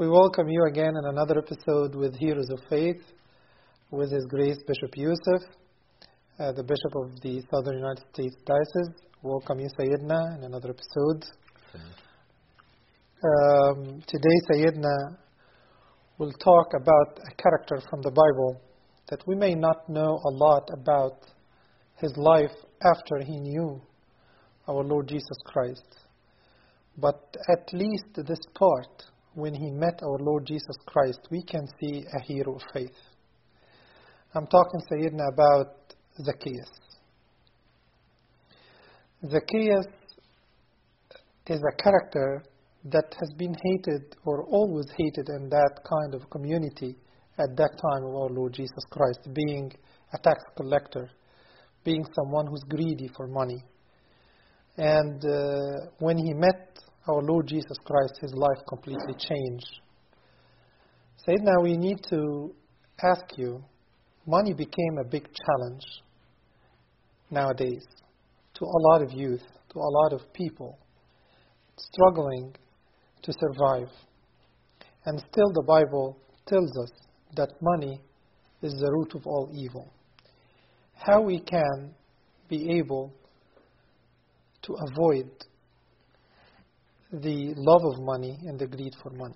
We welcome you again in another episode with Heroes of Faith, with His Grace Bishop Yusuf, the Bishop of the Southern United States Diocese. Welcome you, Sayyidina, in another episode. Today, Sayyidina will talk about a character from the Bible that we may not know a lot about his life after he knew our Lord Jesus Christ. But at least this part, when he met our Lord Jesus Christ, we can see a hero of faith. I'm talking, Sayyidina, about Zacchaeus. Zacchaeus is a character that has been hated or always hated in that kind of community at that time of our Lord Jesus Christ, being a tax collector, being someone who's greedy for money. And when he met our Lord Jesus Christ, his life completely changed. Sayyidina, we need to ask you, money became a big challenge nowadays to a lot of youth, to a lot of people struggling to survive. And still the Bible tells us that money is the root of all evil. How we can be able to avoid the love of money and the greed for money?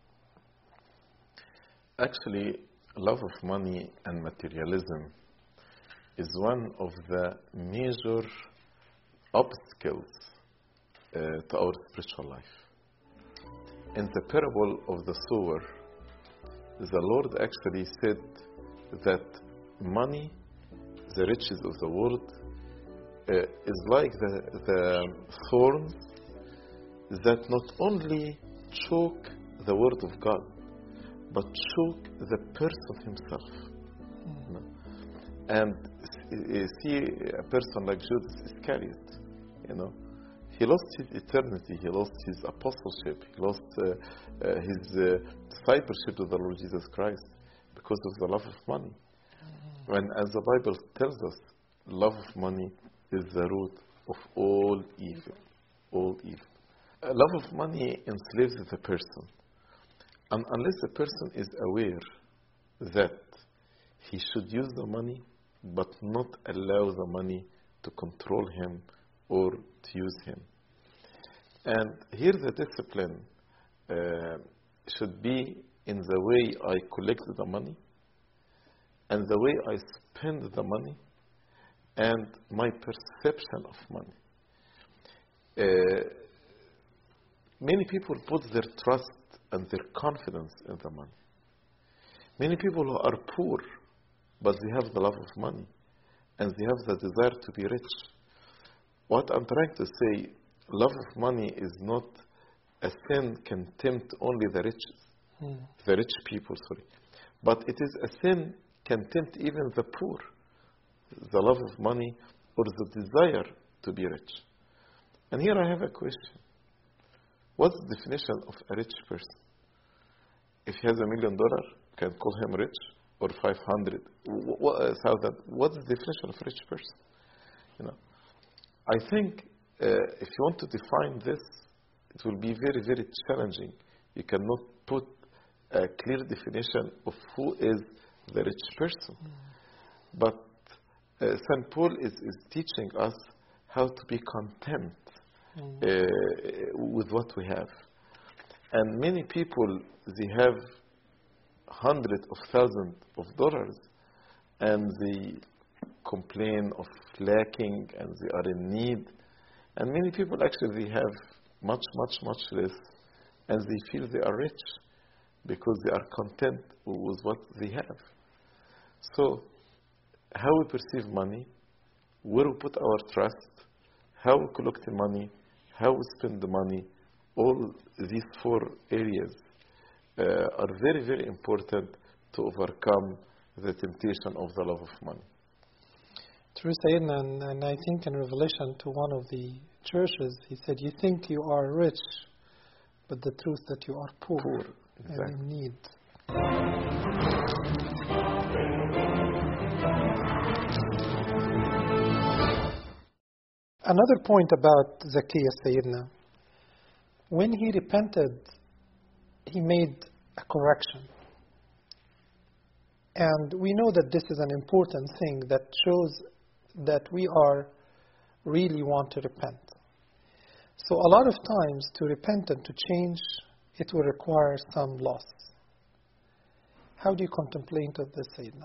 Actually, love of money and materialism is one of the major obstacles to our spiritual life. In the parable of the sower, the Lord actually said that money, the riches of the world, is like the thorns that not only choke the word of God, but choke the person himself. You know? And you see a person like Judas Iscariot, you know, he lost his eternity, he lost his apostleship, he lost his discipleship to the Lord Jesus Christ because of the love of money. And as the Bible tells us, love of money is the root of all evil. All evil. Love of money enslaves the person. And unless the person is aware that he should use the money, but not allow the money to control him or to use him. And here the discipline should be in the way I collect the money, and the way I spend the money, and my perception of money. Many people put their trust and their confidence in the money. Many people who are poor, but they have the love of money, and they have the desire to be rich. What I'm trying to say, love of money is not a sin can tempt only the riches, the rich people, but it is a sin can tempt even the poor. The love of money or the desire to be rich. And here I have a question. What's the definition of a rich person? If he has $1 million, can call him rich? Or 500,000? What's the definition of a rich person? You know, I think if you want to define this, it will be very, very challenging. You cannot put a clear definition of who is the rich person. But St. Paul is teaching us how to be content with what we have. And many people, they have hundreds of thousands of dollars, and they complain of lacking, and they are in need. And many people actually, they have much, much, much less, and they feel they are rich because they are content with what they have. So, how we perceive money, where we put our trust, how we collect the money, how we spend the money, all these four areas are very, very important to overcome the temptation of the love of money. True, Sayyidina, and I think in Revelation to one of the churches, he said, you think you are rich, but the truth that you are poor. Exactly. And in need. Another point about Zacchaeus, Sayyidina, when he repented, he made a correction. And we know that this is an important thing that shows that we are really want to repent. So a lot of times to repent and to change, it will require some loss. How do you contemplate of this, Sayyidina?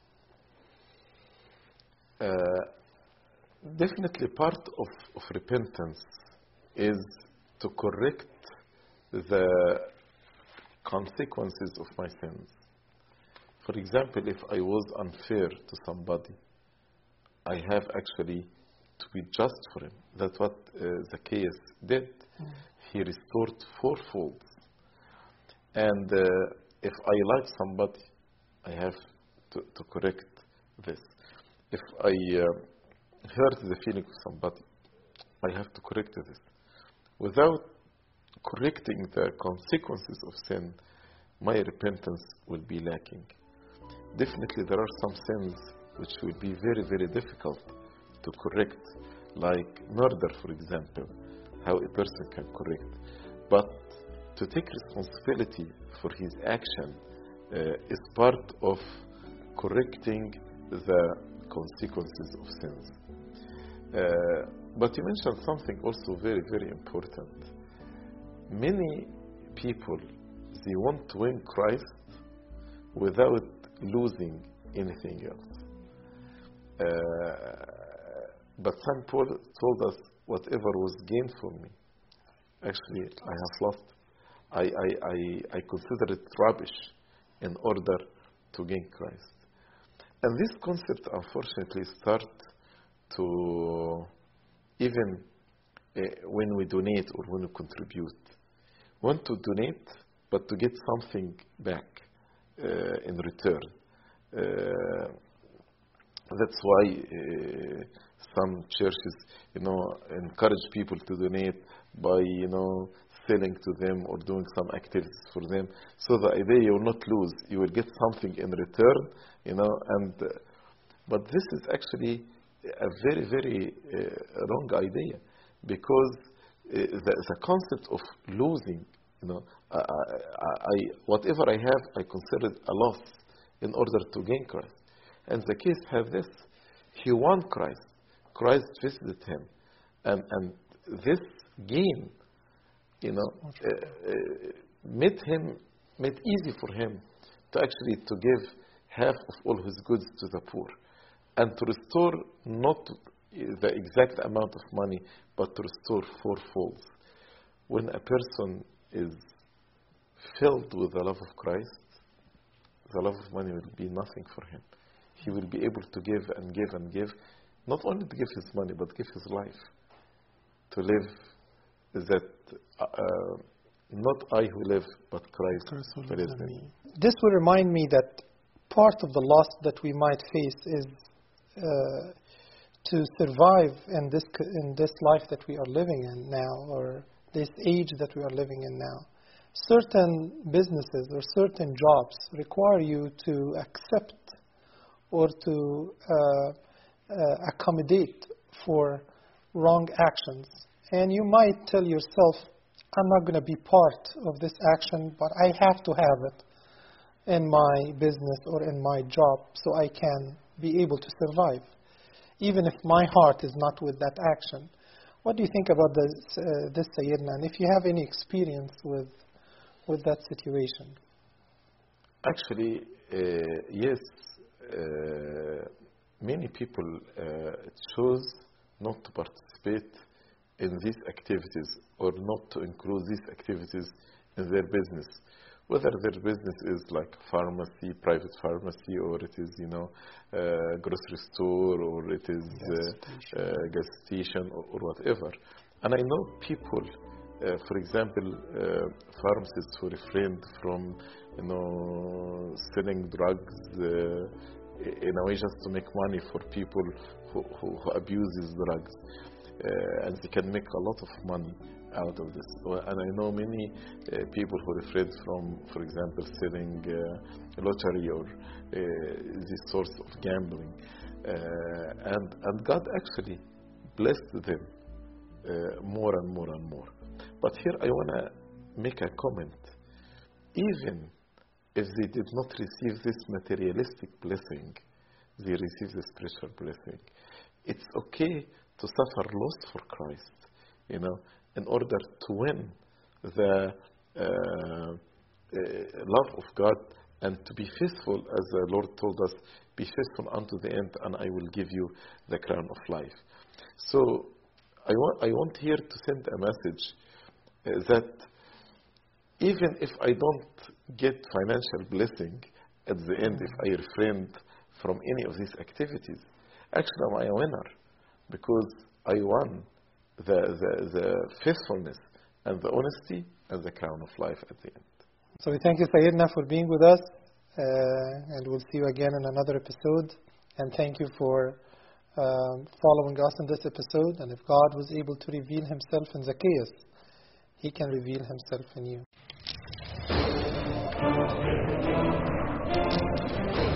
Definitely part of repentance is to correct the consequences of my sins. For example, if I was unfair to somebody, I have actually to be just for him. That's what Zacchaeus did. He restored fourfold. And if I like somebody, I have to correct this. If I hurt the feeling of somebody, I have to correct this. Without correcting the consequences of sin, my repentance will be lacking. Definitely there are some sins which will be very, very difficult to correct, like murder, for example, how a person can correct. But to take responsibility for his action is part of correcting the consequences of sins. But you mentioned something also very, very important. Many people, they want to win Christ without losing anything else. But St. Paul told us, whatever was gained for me, actually I have lost. I consider it rubbish in order to gain Christ. And this concept, unfortunately, starts to, even when we donate or when we contribute, want to donate, but to get something back in return. That's why some churches, encourage people to donate by, selling to them or doing some activities for them. So the idea you will not lose, you will get something in return, but this is actually a very, very wrong idea, because the concept of losing, whatever I have, I consider it a loss in order to gain Christ. And Zacchaeus have this. He won Christ. Christ visited him. And this gain, made easy for him to actually to give half of all his goods to the poor, and to restore not the exact amount of money, but to restore fourfold. When a person is filled with the love of Christ, the love of money will be nothing for him. He will be able to give and give and give, not only to give his money, but give his life, to live that not I who live, but Christ who lives in me. This will remind me that part of the loss that we might face is to survive in this life that we are living in now, or this age that we are living in now. Certain businesses or certain jobs require you to accept or to accommodate for wrong actions. And you might tell yourself, I'm not going to be part of this action, but I have to have it in my business or in my job so I can be able to survive, even if my heart is not with that action. What do you think about this Sayyidina? And if you have any experience with that situation? Actually, yes. Many people choose not to participate in these activities, or not to include these activities in their business. Whether their business is like pharmacy, private pharmacy, or it is, grocery store, or it is gas station, or whatever. And I know people, for example, pharmacists who refrained from, selling drugs in a way just to make money for people who abuse these drugs. And they can make a lot of money out of this. And I know many people who refrain from, for example, selling lottery or these sorts of gambling. And God actually blessed them more and more and more. But here I want to make a comment. even if they did not receive this materialistic blessing, they receive the spiritual blessing. It's okay to suffer loss for Christ, in order to win the love of God and to be faithful, as the Lord told us, be faithful unto the end, and I will give you the crown of life. So I want here to send a message that even if I don't get financial blessing at the end, if I refrain from any of these activities, actually am I a winner, because I won the faithfulness and the honesty and the crown of life at the end. So we thank you, Sayyidina, for being with us, and we'll see you again in another episode. And thank you for following us in this episode. And if God was able to reveal himself in Zacchaeus, he can reveal himself in you.